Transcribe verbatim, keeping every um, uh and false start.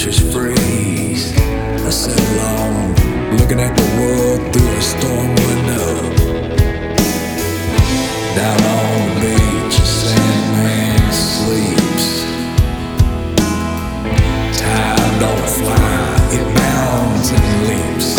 just freeze. I sit alone, looking at the world through a storm window. Down on the beach, a Sandman sleeps. Time don't fly, it bounds and leaps.